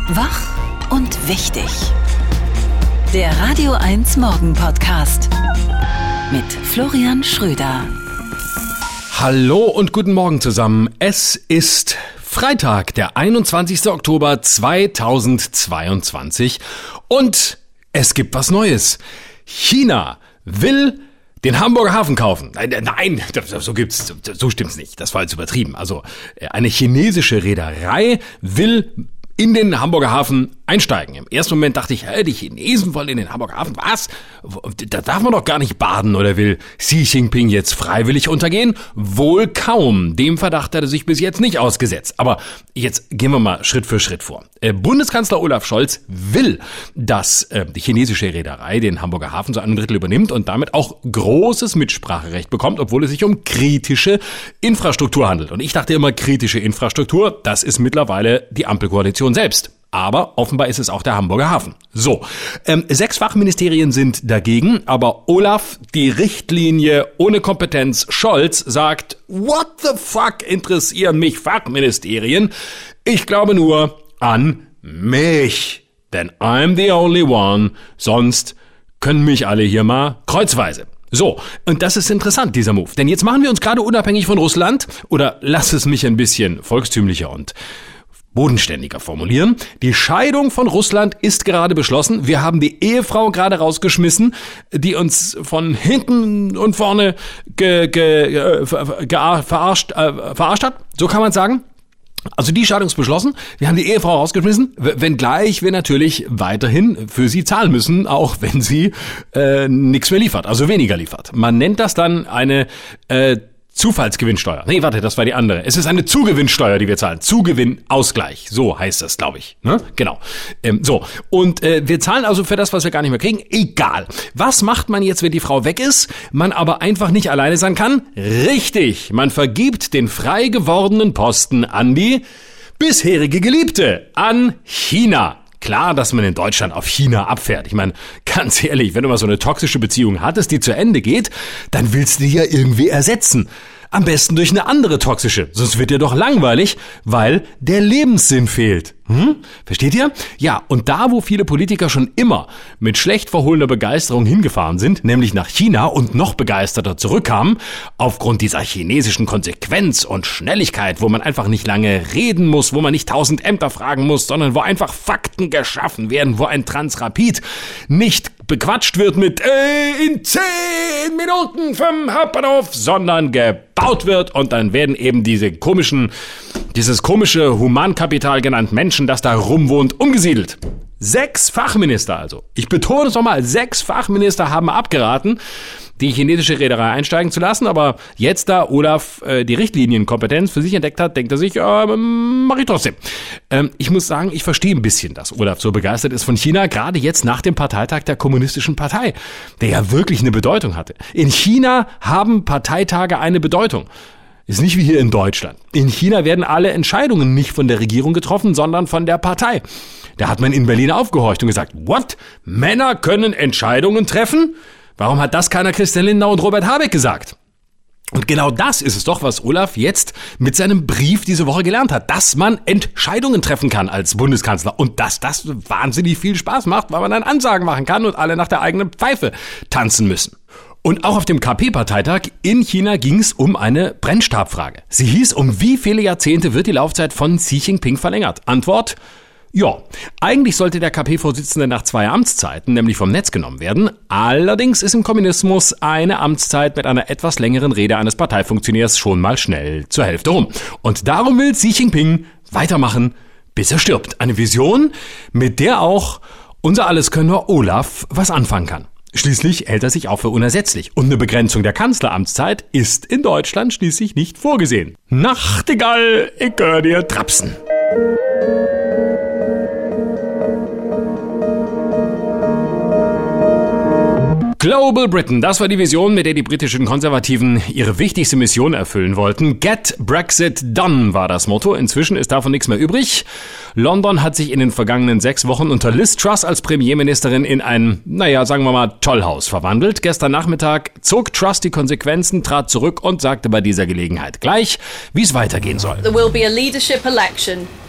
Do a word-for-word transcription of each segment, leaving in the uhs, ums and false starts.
Wach und wichtig. Der Radio eins Morgen Podcast mit Florian Schröder. Hallo und guten Morgen zusammen. Es ist Freitag, der einundzwanzigster Oktober zweitausendzweiundzwanzig und es gibt was Neues. China will den Hamburger Hafen kaufen. Nein, nein, so gibt's, so stimmt's nicht. Das war jetzt übertrieben. Also eine chinesische Reederei will in den Hamburger Hafen einsteigen. Im ersten Moment dachte ich, hey, die Chinesen wollen in den Hamburger Hafen. Was? Da darf man doch gar nicht baden, oder will Xi Jinping jetzt freiwillig untergehen? Wohl kaum. Dem Verdacht hat er sich bis jetzt nicht ausgesetzt. Aber jetzt gehen wir mal Schritt für Schritt vor. Bundeskanzler Olaf Scholz will, dass die chinesische Reederei den Hamburger Hafen zu einem Drittel übernimmt und damit auch großes Mitspracherecht bekommt, obwohl es sich um kritische Infrastruktur handelt. Und ich dachte immer, kritische Infrastruktur, das ist mittlerweile die Ampelkoalition selbst. Aber offenbar ist es auch der Hamburger Hafen. So, ähm, sechs Fachministerien sind dagegen, aber Olaf, die Richtlinie ohne Kompetenz, Scholz, sagt, what the fuck interessieren mich Fachministerien? Ich glaube nur an mich, denn I'm the only one, sonst können mich alle hier mal kreuzweise. So, und das ist interessant, dieser Move, denn jetzt machen wir uns gerade unabhängig von Russland, oder lass es mich ein bisschen volkstümlicher und bodenständiger formulieren. Die Scheidung von Russland ist gerade beschlossen. Wir haben die Ehefrau gerade rausgeschmissen, die uns von hinten und vorne ge, ge, ge, ge, verarscht, äh, verarscht hat. So kann man sagen. Also die Scheidung ist beschlossen. Wir haben die Ehefrau rausgeschmissen, wenngleich wir natürlich weiterhin für sie zahlen müssen, auch wenn sie äh, nichts mehr liefert, also weniger liefert. Man nennt das dann eine äh, Zufallsgewinnsteuer. Nee, warte, das war die andere. Es ist eine Zugewinnsteuer, die wir zahlen. Zugewinnausgleich. So heißt das, glaube ich. Ne? Genau. Ähm, so. Und äh, wir zahlen also für das, was wir gar nicht mehr kriegen. Egal. Was macht man jetzt, wenn die Frau weg ist, man aber einfach nicht alleine sein kann? Richtig. Man vergibt den frei gewordenen Posten an die bisherige Geliebte, an China. Klar, dass man in Deutschland auf China abfährt. Ich meine, ganz ehrlich, wenn du mal so eine toxische Beziehung hattest, die zu Ende geht, dann willst du die ja irgendwie ersetzen. Am besten durch eine andere toxische. Sonst wird dir doch langweilig, weil der Lebenssinn fehlt. Hm? Versteht ihr? Ja, und da, wo viele Politiker schon immer mit schlecht verhohlener Begeisterung hingefahren sind, nämlich nach China und noch begeisterter zurückkamen, aufgrund dieser chinesischen Konsequenz und Schnelligkeit, wo man einfach nicht lange reden muss, wo man nicht tausend Ämter fragen muss, sondern wo einfach Fakten geschaffen werden, wo ein Transrapid nicht bequatscht wird mit äh, in zehn Minuten vom Hauptbahnhof, sondern gebaut wird und dann werden eben diese komischen, dieses komische Humankapital genannt Menschen, das da rumwohnt, umgesiedelt. Sechs Fachminister also. Ich betone es nochmal, sechs Fachminister haben abgeraten, die chinesische Reederei einsteigen zu lassen, aber jetzt, da Olaf äh, die Richtlinienkompetenz für sich entdeckt hat, denkt er sich, äh, mach ich trotzdem. Ähm, ich muss sagen, ich verstehe ein bisschen, dass Olaf so begeistert ist von China, gerade jetzt nach dem Parteitag der Kommunistischen Partei, der ja wirklich eine Bedeutung hatte. In China haben Parteitage eine Bedeutung. Ist nicht wie hier in Deutschland. In China werden alle Entscheidungen nicht von der Regierung getroffen, sondern von der Partei. Da hat man in Berlin aufgehorcht und gesagt, what? Männer können Entscheidungen treffen? Warum hat das keiner Christian Lindner und Robert Habeck gesagt? Und genau das ist es doch, was Olaf jetzt mit seinem Brief diese Woche gelernt hat, dass man Entscheidungen treffen kann als Bundeskanzler und dass das wahnsinnig viel Spaß macht, weil man dann Ansagen machen kann und alle nach der eigenen Pfeife tanzen müssen. Und auch auf dem K P-Parteitag in China ging es um eine Brennstabfrage. Sie hieß, um wie viele Jahrzehnte wird die Laufzeit von Xi Jinping verlängert? Antwort: Ja, eigentlich sollte der K P-Vorsitzende nach zwei Amtszeiten nämlich vom Netz genommen werden. Allerdings ist im Kommunismus eine Amtszeit mit einer etwas längeren Rede eines Parteifunktionärs schon mal schnell zur Hälfte rum. Und darum will Xi Jinping weitermachen, bis er stirbt. Eine Vision, mit der auch unser Alleskönner Olaf was anfangen kann. Schließlich hält er sich auch für unersetzlich. Und eine Begrenzung der Kanzleramtszeit ist in Deutschland schließlich nicht vorgesehen. Nachtigall, ich hör dir trapsen. Global Britain, das war die Vision, mit der die britischen Konservativen ihre wichtigste Mission erfüllen wollten. Get Brexit done war das Motto. Inzwischen ist davon nichts mehr übrig. London hat sich in den vergangenen sechs Wochen unter Liz Truss als Premierministerin in ein, naja, sagen wir mal, Tollhaus verwandelt. Gestern Nachmittag zog Truss die Konsequenzen, trat zurück und sagte bei dieser Gelegenheit gleich, wie es weitergehen soll. There will be a leadership election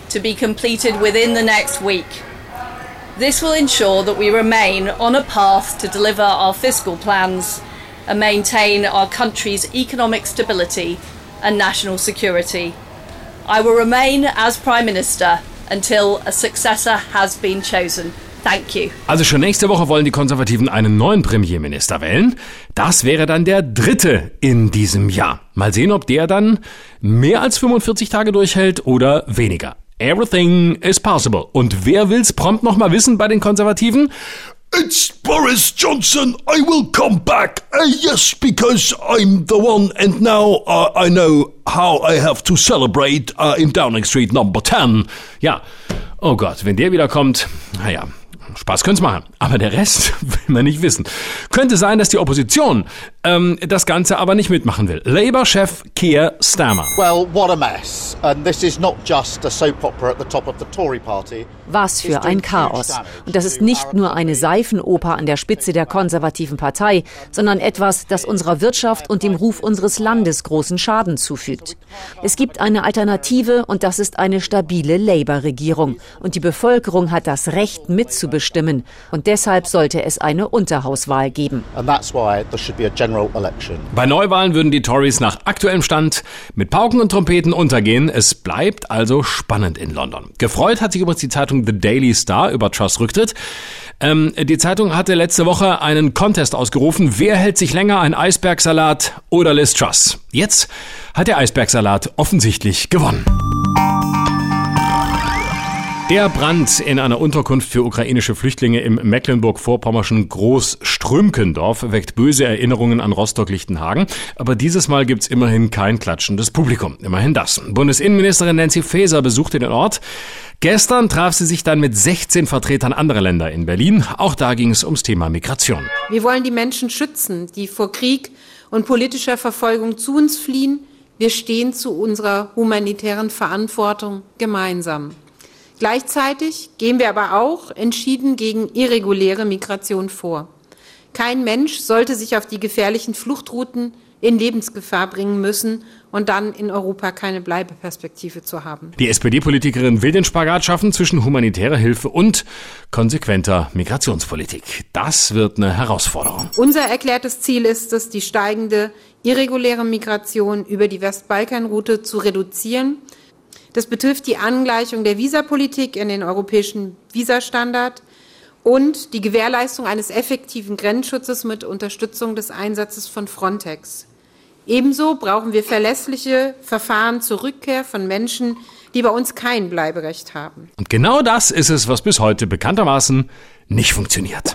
to be completed within the next week. This will ensure that we remain on a path to deliver our fiscal plans and maintain our country's economic stability and national security. I will remain as Prime Minister until a successor has been chosen. Thank you. Also schon nächste Woche wollen die Konservativen einen neuen Premierminister wählen. Das wäre dann der dritte in diesem Jahr. Mal sehen, ob der dann mehr als fünfundvierzig Tage durchhält oder weniger. Everything is possible. Und wer will's prompt noch mal wissen bei den Konservativen? It's Boris Johnson. I will come back. Uh, yes, because I'm the one, and now uh, I know how I have to celebrate uh, in Downing Street Number ten. Ja, oh Gott, wenn der wieder kommt, naja, Spaß können's machen. Aber der Rest will man nicht wissen. Könnte sein, dass die Opposition ähm, das Ganze aber nicht mitmachen will. Labour-Chef Keir Starmer. Well, what a mess. And this is not just a soap opera at the top of the Tory party. Was für ein Chaos. Und das ist nicht nur eine Seifenoper an der Spitze der konservativen Partei, sondern etwas, das unserer Wirtschaft und dem Ruf unseres Landes großen Schaden zufügt. Es gibt eine Alternative und das ist eine stabile Labour-Regierung. Und die Bevölkerung hat das Recht mitzubestimmen. Und deshalb sollte es eine Unterhauswahl geben. And that's why there should be a general election. Bei Neuwahlen würden die Tories nach aktuellem Stand mit Pauken und Trompeten untergehen. Es bleibt also spannend in London. Gefreut hat sich übrigens die Zeitung The Daily Star über Truss' Rücktritt. Ähm, die Zeitung hatte letzte Woche einen Contest ausgerufen. Wer hält sich länger, ein Eisbergsalat oder Liz Truss? Jetzt hat der Eisbergsalat offensichtlich gewonnen. Der Brand in einer Unterkunft für ukrainische Flüchtlinge im mecklenburg-vorpommerschen Großströmkendorf weckt böse Erinnerungen an Rostock-Lichtenhagen. Aber dieses Mal gibt's immerhin kein klatschendes Publikum. Immerhin das. Bundesinnenministerin Nancy Faeser besuchte den Ort. Gestern traf sie sich dann mit sechzehn Vertretern anderer Länder in Berlin. Auch da ging es ums Thema Migration. Wir wollen die Menschen schützen, die vor Krieg und politischer Verfolgung zu uns fliehen. Wir stehen zu unserer humanitären Verantwortung gemeinsam. Gleichzeitig gehen wir aber auch entschieden gegen irreguläre Migration vor. Kein Mensch sollte sich auf die gefährlichen Fluchtrouten in Lebensgefahr bringen müssen und dann in Europa keine Bleibeperspektive zu haben. Die S P D-Politikerin will den Spagat schaffen zwischen humanitärer Hilfe und konsequenter Migrationspolitik. Das wird eine Herausforderung. Unser erklärtes Ziel ist es, die steigende irreguläre Migration über die Westbalkanroute zu reduzieren. Das betrifft die Angleichung der Visapolitik in den europäischen Visastandard und die Gewährleistung eines effektiven Grenzschutzes mit Unterstützung des Einsatzes von Frontex. Ebenso brauchen wir verlässliche Verfahren zur Rückkehr von Menschen, die bei uns kein Bleiberecht haben. Und genau das ist es, was bis heute bekanntermaßen nicht funktioniert.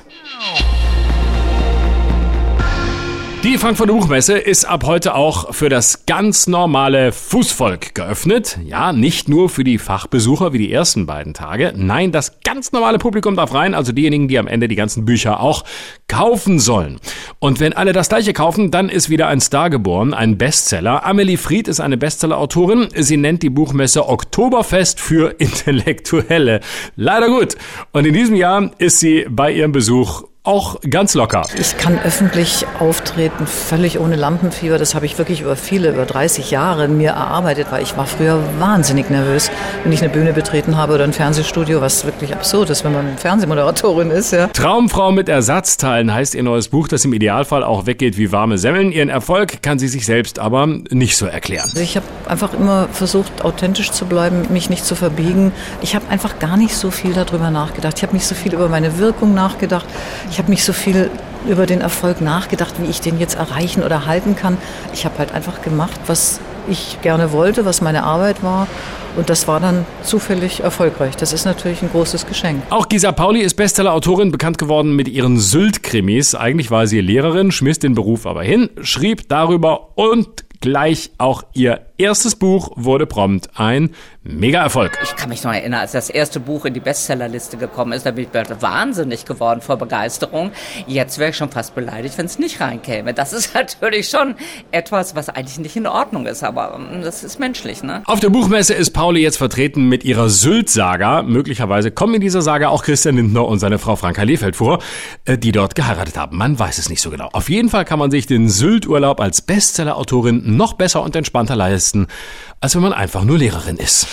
Die Frankfurter Buchmesse ist ab heute auch für das ganz normale Fußvolk geöffnet. Ja, nicht nur für die Fachbesucher wie die ersten beiden Tage. Nein, das ganz normale Publikum darf rein, also diejenigen, die am Ende die ganzen Bücher auch kaufen sollen. Und wenn alle das Gleiche kaufen, dann ist wieder ein Star geboren, ein Bestseller. Amelie Fried ist eine Bestseller-Autorin. Sie nennt die Buchmesse Oktoberfest für Intellektuelle. Leider gut. Und in diesem Jahr ist sie bei ihrem Besuch auch ganz locker. Ich kann öffentlich auftreten, völlig ohne Lampenfieber. Das habe ich wirklich über viele, über dreißig Jahre mir erarbeitet, weil ich war früher wahnsinnig nervös, wenn ich eine Bühne betreten habe oder ein Fernsehstudio, was wirklich absurd ist, wenn man Fernsehmoderatorin ist. Ja. Traumfrau mit Ersatzteilen heißt ihr neues Buch, das im Idealfall auch weggeht wie warme Semmeln. Ihren Erfolg kann sie sich selbst aber nicht so erklären. Also ich habe einfach immer versucht, authentisch zu bleiben, mich nicht zu verbiegen. Ich habe einfach gar nicht so viel darüber nachgedacht. Ich habe nicht so viel über meine Wirkung nachgedacht. Ich habe nicht so viel über den Erfolg nachgedacht, wie ich den jetzt erreichen oder halten kann. Ich habe halt einfach gemacht, was ich gerne wollte, was meine Arbeit war. Und das war dann zufällig erfolgreich. Das ist natürlich ein großes Geschenk. Auch Gisa Pauli ist Bestseller-Autorin, bekannt geworden mit ihren Sylt-Krimis. Eigentlich war sie Lehrerin, schmiss den Beruf aber hin, schrieb darüber und gleich auch ihr erstes Buch wurde prompt ein Mega-Erfolg. Ich kann mich noch erinnern, als das erste Buch in die Bestsellerliste gekommen ist, da bin ich wahnsinnig geworden vor Begeisterung. Jetzt wäre ich schon fast beleidigt, wenn es nicht reinkäme. Das ist natürlich schon etwas, was eigentlich nicht in Ordnung ist, aber das ist menschlich, ne? Auf der Buchmesse ist Pauli jetzt vertreten mit ihrer Sylt-Saga. Möglicherweise kommen in dieser Saga auch Christian Lindner und seine Frau Franka Lehfeldt vor, die dort geheiratet haben. Man weiß es nicht so genau. Auf jeden Fall kann man sich den Sylt-Urlaub als Bestseller-Autorin noch besser und entspannter leisten besten, als wenn man einfach nur Lehrerin ist.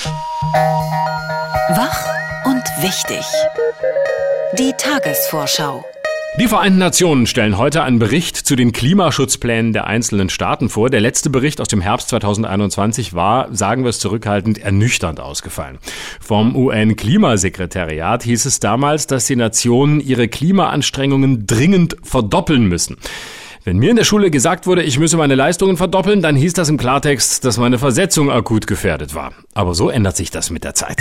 Wach und wichtig. Die Tagesvorschau. Die Vereinten Nationen stellen heute einen Bericht zu den Klimaschutzplänen der einzelnen Staaten vor. Der letzte Bericht aus dem Herbst zweitausendeinundzwanzig war, sagen wir es zurückhaltend, ernüchternd ausgefallen. Vom U N-Klimasekretariat hieß es damals, dass die Nationen ihre Klimaanstrengungen dringend verdoppeln müssen. Wenn mir in der Schule gesagt wurde, ich müsse meine Leistungen verdoppeln, dann hieß das im Klartext, dass meine Versetzung akut gefährdet war. Aber so ändert sich das mit der Zeit.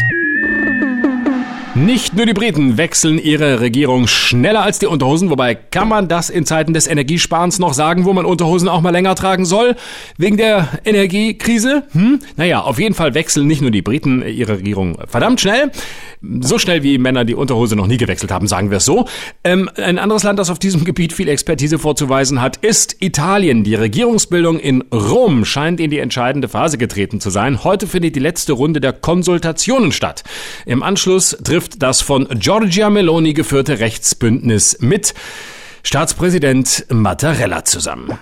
Nicht nur die Briten wechseln ihre Regierung schneller als die Unterhosen, wobei kann man das in Zeiten des Energiesparens noch sagen, wo man Unterhosen auch mal länger tragen soll? Wegen der Energiekrise? Hm? Naja, auf jeden Fall wechseln nicht nur die Briten ihre Regierung verdammt schnell. So schnell wie Männer die Unterhose noch nie gewechselt haben, sagen wir es so. Ähm, ein anderes Land, das auf diesem Gebiet viel Expertise vorzuweisen hat, ist Italien. Die Regierungsbildung in Rom scheint in die entscheidende Phase getreten zu sein. Heute findet die letzte Runde der Konsultationen statt. Im Anschluss trifft das von Giorgia Meloni geführte Rechtsbündnis mit Staatspräsident Mattarella zusammen.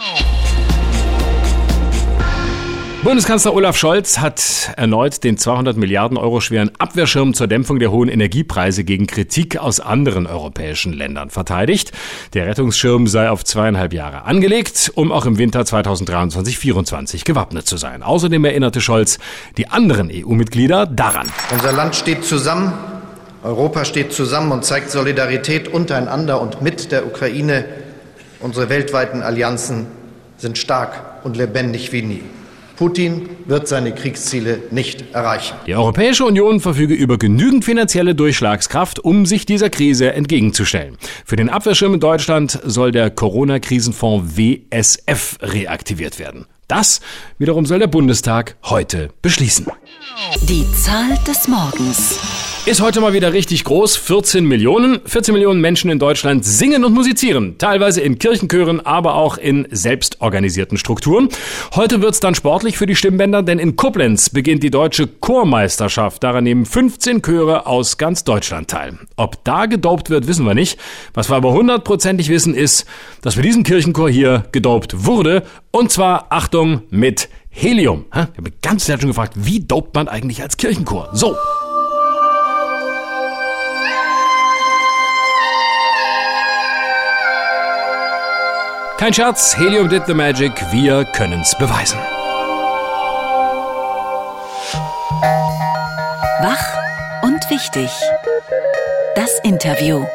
Bundeskanzler Olaf Scholz hat erneut den zweihundert Milliarden Euro schweren Abwehrschirm zur Dämpfung der hohen Energiepreise gegen Kritik aus anderen europäischen Ländern verteidigt. Der Rettungsschirm sei auf zweieinhalb Jahre angelegt, um auch im Winter zweitausenddreiundzwanzig vierundzwanzig gewappnet zu sein. Außerdem erinnerte Scholz die anderen E U-Mitglieder daran. Unser Land steht zusammen, Europa steht zusammen und zeigt Solidarität untereinander und mit der Ukraine. Unsere weltweiten Allianzen sind stark und lebendig wie nie. Putin wird seine Kriegsziele nicht erreichen. Die Europäische Union verfüge über genügend finanzielle Durchschlagskraft, um sich dieser Krise entgegenzustellen. Für den Abwehrschirm in Deutschland soll der Corona-Krisenfonds W S F reaktiviert werden. Das wiederum soll der Bundestag heute beschließen. Die Zahl des Morgens. Ist heute mal wieder richtig groß. vierzehn Millionen. vierzehn Millionen Menschen in Deutschland singen und musizieren. Teilweise in Kirchenchören, aber auch in selbstorganisierten Strukturen. Heute wird's dann sportlich für die Stimmbänder, denn in Koblenz beginnt die deutsche Chormeisterschaft. Daran nehmen fünfzehn Chöre aus ganz Deutschland teil. Ob da gedopt wird, wissen wir nicht. Was wir aber hundertprozentig wissen, ist, dass für diesen Kirchenchor hier gedopt wurde. Und zwar, Achtung, mit Helium. Ich habe mich ganz sehr schon gefragt, wie dopt man eigentlich als Kirchenchor? So. Kein Scherz, Helium did the magic, wir können's beweisen. Wach und wichtig. Das Interview.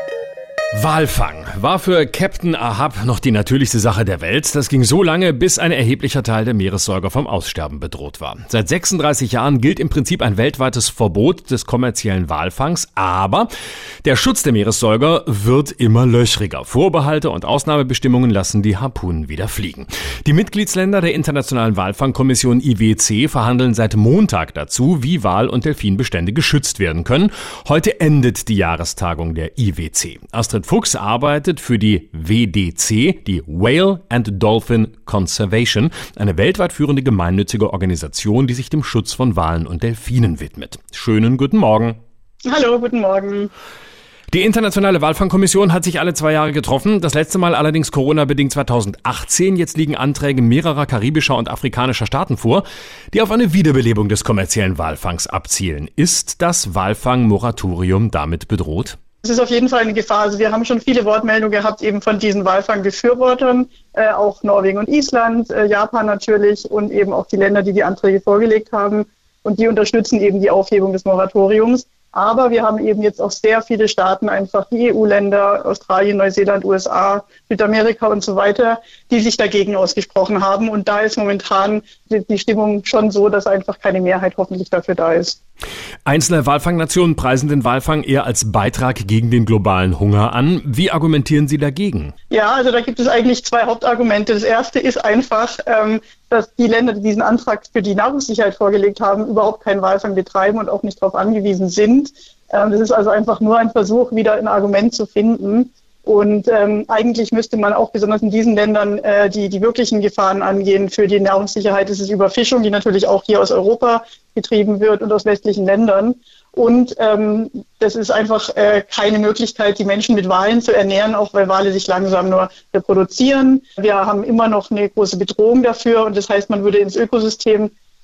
Walfang war für Captain Ahab noch die natürlichste Sache der Welt. Das ging so lange, bis ein erheblicher Teil der Meeressäuger vom Aussterben bedroht war. Seit sechsunddreißig Jahren gilt im Prinzip ein weltweites Verbot des kommerziellen Walfangs, aber der Schutz der Meeressäuger wird immer löchriger. Vorbehalte und Ausnahmebestimmungen lassen die Harpunen wieder fliegen. Die Mitgliedsländer der Internationalen Walfangkommission I W C verhandeln seit Montag dazu, wie Wal- und Delfinbestände geschützt werden können. Heute endet die Jahrestagung der I W C. Astrid Fuchs arbeitet für die W D C, die Whale and Dolphin Conservation, eine weltweit führende gemeinnützige Organisation, die sich dem Schutz von Walen und Delfinen widmet. Schönen guten Morgen. Hallo, guten Morgen. Die Internationale Walfangkommission hat sich alle zwei Jahre getroffen, das letzte Mal allerdings Corona-bedingt zweitausendachtzehn. Jetzt liegen Anträge mehrerer karibischer und afrikanischer Staaten vor, die auf eine Wiederbelebung des kommerziellen Walfangs abzielen. Ist das Walfang-Moratorium damit bedroht? Es ist auf jeden Fall eine Gefahr. Also wir haben schon viele Wortmeldungen gehabt eben von diesen Walfangbefürwortern, äh, auch Norwegen und Island, äh, Japan natürlich und eben auch die Länder, die die Anträge vorgelegt haben. Und die unterstützen eben die Aufhebung des Moratoriums. Aber wir haben eben jetzt auch sehr viele Staaten, einfach die E U-Länder, Australien, Neuseeland, U S A, Südamerika und so weiter, die sich dagegen ausgesprochen haben. Und da ist momentan die Stimmung schon so, dass einfach keine Mehrheit hoffentlich dafür da ist. Einzelne Walfangnationen preisen den Walfang eher als Beitrag gegen den globalen Hunger an. Wie argumentieren Sie dagegen? Ja, also da gibt es eigentlich zwei Hauptargumente. Das erste ist einfach, ähm, dass die Länder, die diesen Antrag für die Nahrungssicherheit vorgelegt haben, überhaupt keinen Walfang betreiben und auch nicht darauf angewiesen sind. Ähm, das ist also einfach nur ein Versuch, wieder ein Argument zu finden. Und ähm, eigentlich müsste man auch besonders in diesen Ländern äh, die, die wirklichen Gefahren angehen für die Nahrungssicherheit. Das ist Überfischung, die natürlich auch hier aus Europa betrieben wird und aus westlichen Ländern. Und ähm, das ist einfach äh, keine Möglichkeit, die Menschen mit Walen zu ernähren, auch weil Wale sich langsam nur reproduzieren. Wir haben immer noch eine große Bedrohung dafür und das heißt, man würde ins Ökosystem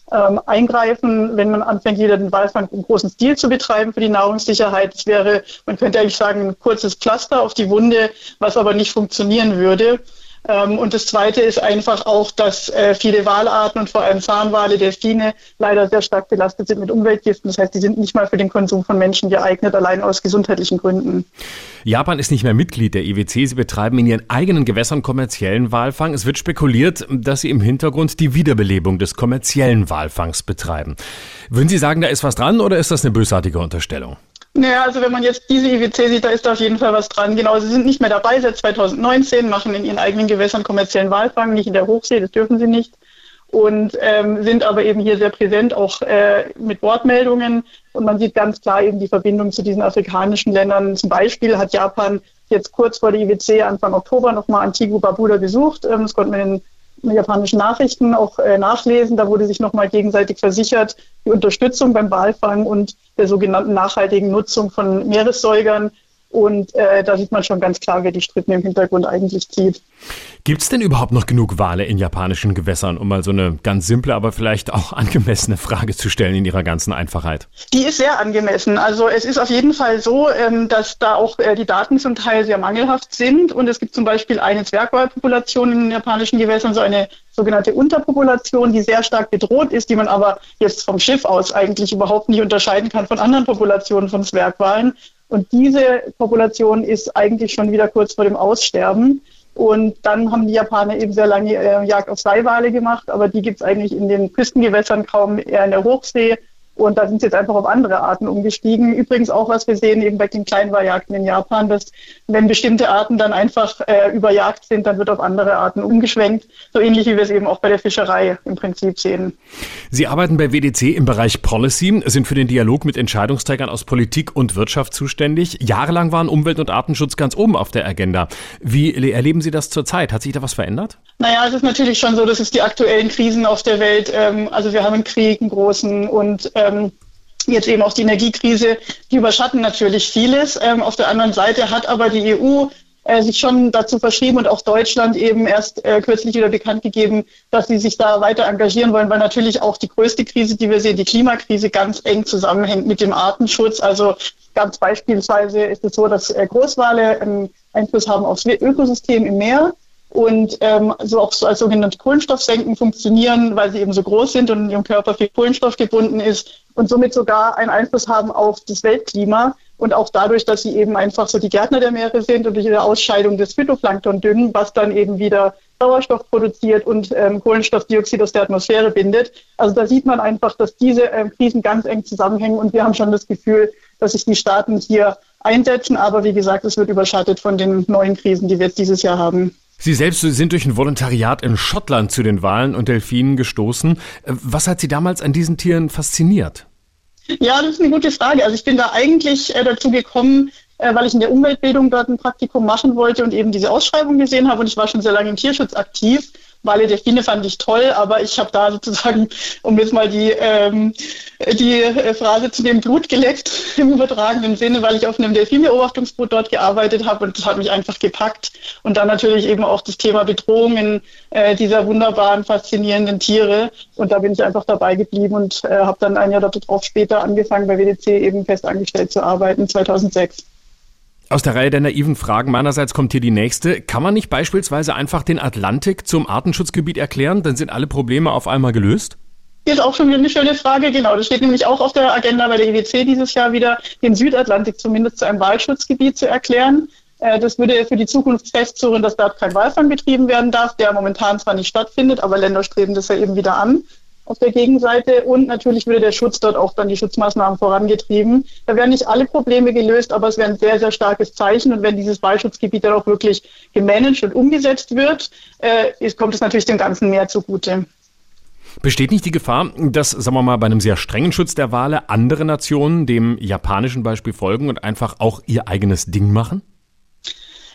ähm, eingreifen, wenn man anfängt, wieder den Walfang im großen Stil zu betreiben für die Nahrungssicherheit. Es wäre, man könnte eigentlich sagen, ein kurzes Pflaster auf die Wunde, was aber nicht funktionieren würde. Ähm, und das Zweite ist einfach auch, dass äh, viele Walarten und vor allem Zahnwale, Delfine leider sehr stark belastet sind mit Umweltgiften. Das heißt, die sind nicht mal für den Konsum von Menschen geeignet, allein aus gesundheitlichen Gründen. Japan ist nicht mehr Mitglied der I W C. Sie betreiben in ihren eigenen Gewässern kommerziellen Walfang. Es wird spekuliert, dass sie im Hintergrund die Wiederbelebung des kommerziellen Walfangs betreiben. Würden Sie sagen, da ist was dran oder ist das eine bösartige Unterstellung? Naja, also wenn man jetzt diese I W C sieht, da ist da auf jeden Fall was dran. Genau, sie sind nicht mehr dabei seit zweitausendneunzehn, machen in ihren eigenen Gewässern kommerziellen Walfang, nicht in der Hochsee, das dürfen sie nicht. Und ähm, sind aber eben hier sehr präsent, auch äh, mit Wortmeldungen. Und man sieht ganz klar eben die Verbindung zu diesen afrikanischen Ländern. Zum Beispiel hat Japan jetzt kurz vor der I W C, Anfang Oktober, nochmal Antigua Barbuda besucht. Ähm, das konnte man in japanischen Nachrichten auch äh, nachlesen. Da wurde sich nochmal gegenseitig versichert, die Unterstützung beim Walfang und der sogenannten nachhaltigen Nutzung von Meeressäugern. Und äh, da sieht man schon ganz klar, wer die Strippen im Hintergrund eigentlich zieht. Gibt es denn überhaupt noch genug Wale in japanischen Gewässern, um mal so eine ganz simple, aber vielleicht auch angemessene Frage zu stellen in ihrer ganzen Einfachheit? Die ist sehr angemessen. Also es ist auf jeden Fall so, ähm, dass da auch äh, die Daten zum Teil sehr mangelhaft sind. Und es gibt zum Beispiel eine Zwergwalpopulation in den japanischen Gewässern, so eine sogenannte Unterpopulation, die sehr stark bedroht ist, die man aber jetzt vom Schiff aus eigentlich überhaupt nicht unterscheiden kann von anderen Populationen von Zwergwalen. Und diese Population ist eigentlich schon wieder kurz vor dem Aussterben. Und dann haben die Japaner eben sehr lange äh, Jagd auf Seiwale gemacht, aber die gibt es eigentlich in den Küstengewässern kaum, eher in der Hochsee. Und da sind sie jetzt einfach auf andere Arten umgestiegen. Übrigens auch, was wir sehen, eben bei den Kleinwaljagden in Japan, dass wenn bestimmte Arten dann einfach äh, überjagt sind, dann wird auf andere Arten umgeschwenkt. So ähnlich wie wir es eben auch bei der Fischerei im Prinzip sehen. Sie arbeiten bei W D C im Bereich Policy, sind für den Dialog mit Entscheidungsträgern aus Politik und Wirtschaft zuständig. Jahrelang waren Umwelt- und Artenschutz ganz oben auf der Agenda. Wie erleben Sie das zurzeit? Hat sich da was verändert? Naja, es ist natürlich schon so, dass es die aktuellen Krisen auf der Welt, ähm, also wir haben einen Krieg, einen großen und ähm, jetzt eben auch die Energiekrise, die überschatten natürlich vieles. Ähm, auf der anderen Seite hat aber die E U äh, sich schon dazu verschrieben und auch Deutschland eben erst äh, kürzlich wieder bekannt gegeben, dass sie sich da weiter engagieren wollen, weil natürlich auch die größte Krise, die wir sehen, die Klimakrise, ganz eng zusammenhängt mit dem Artenschutz. Also ganz beispielsweise ist es so, dass äh, Großwale einen Einfluss haben aufs Ökosystem im Meer. Und ähm, so auch so als sogenannte Kohlenstoffsenken funktionieren, weil sie eben so groß sind und in ihrem Körper viel Kohlenstoff gebunden ist und somit sogar einen Einfluss haben auf das Weltklima und auch dadurch, dass sie eben einfach so die Gärtner der Meere sind und durch ihre Ausscheidung des Phytoplankton dünnen, was dann eben wieder Sauerstoff produziert und ähm, Kohlenstoffdioxid aus der Atmosphäre bindet. Also da sieht man einfach, dass diese ähm, Krisen ganz eng zusammenhängen und wir haben schon das Gefühl, dass sich die Staaten hier einsetzen. Aber wie gesagt, es wird überschattet von den neuen Krisen, die wir jetzt dieses Jahr haben. Sie selbst sind durch ein Volontariat in Schottland zu den Walen und Delfinen gestoßen. Was hat Sie damals an diesen Tieren fasziniert? Ja, das ist eine gute Frage. Also ich bin da eigentlich äh, dazu gekommen, äh, weil ich in der Umweltbildung dort ein Praktikum machen wollte und eben diese Ausschreibung gesehen habe. Und ich war schon sehr lange im Tierschutz aktiv. Wale, Delfine fand ich toll, aber ich habe da sozusagen, um jetzt mal die, ähm, die Phrase zu dem Blut geleckt im übertragenen Sinne, weil ich auf einem Delfinbeobachtungsboot dort gearbeitet habe und das hat mich einfach gepackt. Und dann natürlich eben auch das Thema Bedrohungen äh, dieser wunderbaren, faszinierenden Tiere. Und da bin ich einfach dabei geblieben und äh, habe dann ein Jahr darauf später angefangen, bei W D C eben fest angestellt zu arbeiten, zweitausendsechs. Aus der Reihe der naiven Fragen meinerseits kommt hier die nächste. Kann man nicht beispielsweise einfach den Atlantik zum Artenschutzgebiet erklären? Dann sind alle Probleme auf einmal gelöst? Hier ist auch schon wieder eine schöne Frage. Genau, das steht nämlich auch auf der Agenda bei der I W C dieses Jahr wieder, den Südatlantik zumindest zu einem Walschutzgebiet zu erklären. Das würde für die Zukunft festzurren, dass dort kein Walfang betrieben werden darf, der momentan zwar nicht stattfindet, aber Länder streben das ja eben wieder an. Auf der Gegenseite und natürlich würde der Schutz dort auch dann die Schutzmaßnahmen vorangetrieben. Da werden nicht alle Probleme gelöst, aber es wäre ein sehr, sehr starkes Zeichen und wenn dieses Walschutzgebiet dann auch wirklich gemanagt und umgesetzt wird, äh, kommt es natürlich dem ganzen Meer zugute. Besteht nicht die Gefahr, dass, sagen wir mal, bei einem sehr strengen Schutz der Wale andere Nationen dem japanischen Beispiel folgen und einfach auch ihr eigenes Ding machen?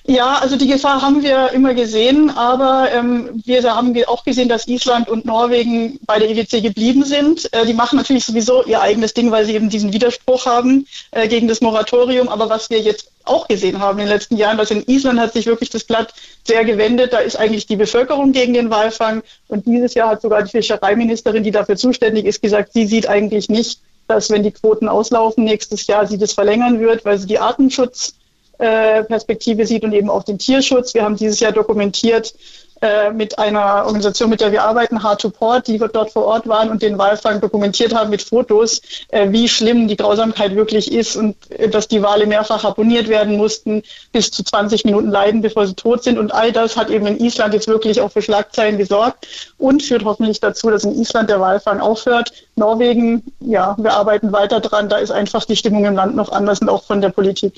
Ja, also die Gefahr haben wir immer gesehen, aber ähm, wir haben auch gesehen, dass Island und Norwegen bei der I W C geblieben sind. Äh, die machen natürlich sowieso ihr eigenes Ding, weil sie eben diesen Widerspruch haben äh, gegen das Moratorium. Aber was wir jetzt auch gesehen haben in den letzten Jahren, dass in Island hat sich wirklich das Blatt sehr gewendet. Da ist eigentlich die Bevölkerung gegen den Walfang. Und dieses Jahr hat sogar die Fischereiministerin, die dafür zuständig ist, gesagt, sie sieht eigentlich nicht, dass wenn die Quoten auslaufen nächstes Jahr, sie das verlängern wird, weil sie die Artenschutz Perspektive sieht und eben auch den Tierschutz. Wir haben dieses Jahr dokumentiert äh, mit einer Organisation, mit der wir arbeiten, Hard to Port, die dort vor Ort waren und den Walfang dokumentiert haben mit Fotos, äh, wie schlimm die Grausamkeit wirklich ist und äh, dass die Wale mehrfach harpuniert werden mussten, bis zu zwanzig Minuten leiden, bevor sie tot sind. Und all das hat eben in Island jetzt wirklich auch für Schlagzeilen gesorgt und führt hoffentlich dazu, dass in Island der Walfang aufhört. Norwegen, ja, wir arbeiten weiter dran. Da ist einfach die Stimmung im Land noch anders und auch von der Politik.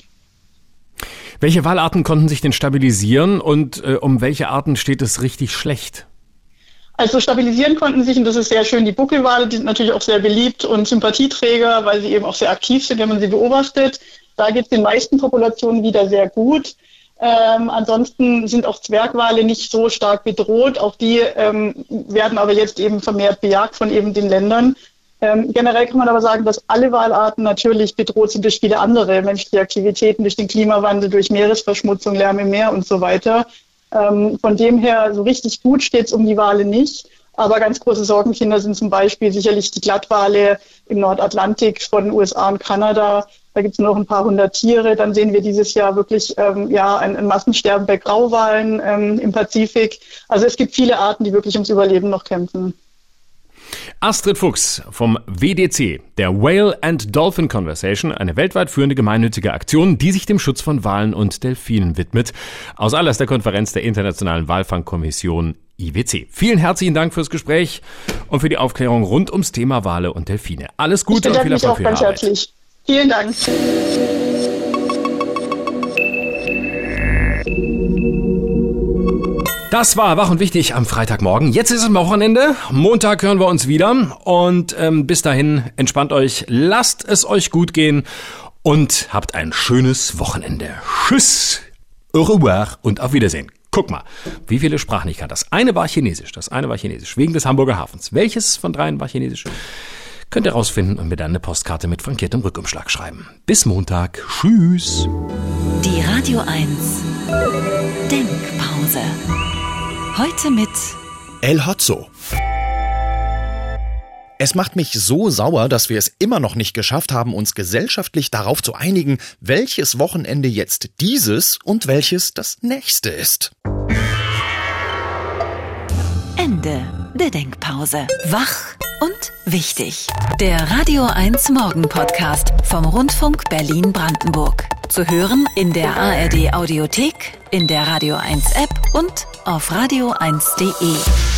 Welche Walarten konnten sich denn stabilisieren und äh, um welche Arten steht es richtig schlecht? Also stabilisieren konnten sich, und das ist sehr schön, die Buckelwale, die sind natürlich auch sehr beliebt und Sympathieträger, weil sie eben auch sehr aktiv sind, wenn man sie beobachtet. Da geht es den meisten Populationen wieder sehr gut. Ähm, ansonsten sind auch Zwergwale nicht so stark bedroht. Auch die ähm, werden aber jetzt eben vermehrt bejagt von eben den Ländern. Ähm, generell kann man aber sagen, dass alle Walarten natürlich bedroht sind durch viele andere menschliche Aktivitäten, durch den Klimawandel, durch Meeresverschmutzung, Lärm im Meer und so weiter. Ähm, von dem her, so richtig gut steht es um die Wale nicht. Aber ganz große Sorgenkinder sind zum Beispiel sicherlich die Glattwale im Nordatlantik von den U S A und Kanada. Da gibt es noch ein paar hundert Tiere. Dann sehen wir dieses Jahr wirklich ähm, ja, ein, ein Massensterben bei Grauwalen ähm, im Pazifik. Also es gibt viele Arten, die wirklich ums Überleben noch kämpfen. Astrid Fuchs vom W D C, der Whale and Dolphin Conversation, eine weltweit führende gemeinnützige Aktion, die sich dem Schutz von Walen und Delfinen widmet. Aus Anlass der Konferenz der Internationalen Walfangkommission I W C. Vielen herzlichen Dank fürs Gespräch und für die Aufklärung rund ums Thema Wale und Delfine. Alles Gute und viel Erfolg für Ihre Arbeit. Herzlich. Vielen Dank. Das war Wach und Wichtig am Freitagmorgen. Jetzt ist es Wochenende. Montag hören wir uns wieder. Und ähm, bis dahin entspannt euch, lasst es euch gut gehen und habt ein schönes Wochenende. Tschüss, au revoir und auf Wiedersehen. Guck mal, wie viele Sprachen ich kann. Das eine war Chinesisch, das eine war Chinesisch, wegen des Hamburger Hafens. Welches von dreien war Chinesisch? Könnt ihr rausfinden und mir dann eine Postkarte mit frankiertem Rückumschlag schreiben. Bis Montag. Tschüss. Die Radio eins Denkpause. Heute mit El Hotzo. Es macht mich so sauer, dass wir es immer noch nicht geschafft haben, uns gesellschaftlich darauf zu einigen, welches Wochenende jetzt dieses und welches das nächste ist. Ende der Denkpause. Wach und wichtig. Der Radio eins Morgen Podcast vom Rundfunk Berlin-Brandenburg. Zu hören in der A R D Audiothek, in der Radio eins App und auf radio eins punkt de.